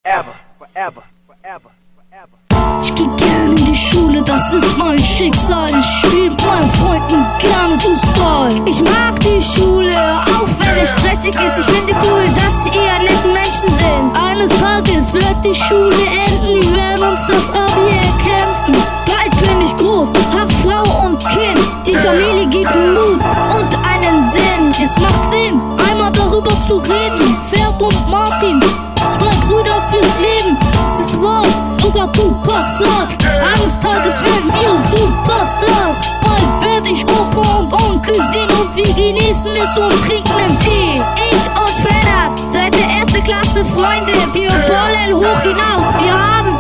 forever, forever, forever. Ich geh gerne in die Schule, das ist mein Schicksal. Ich spiel mit meinen Freunden gerne Fußball. Ich mag die Schule, auch wenn es stressig ist. Ich finde cool, dass sie eher nette Menschen sind. Eines Tages wird die Schule enden, wir werden uns das Abi erkämpfen. Bald bin ich groß, hab Frau und Kind. Die Familie gibt Mut und einen Sinn. Es macht Sinn, einmal darüber zu reden. Ferd und Martin, zwei Brüder fürs Leben. Es ist wahr, sogar Tupac sagt, eines Tages werden wir Superstars. Bald werd ich Opa und Onkel sehen und wir genießen es und trinken einen Tee. Ich und Fedder, seit der 1. Klasse Freunde, wir wollen hoch hinaus. Wir haben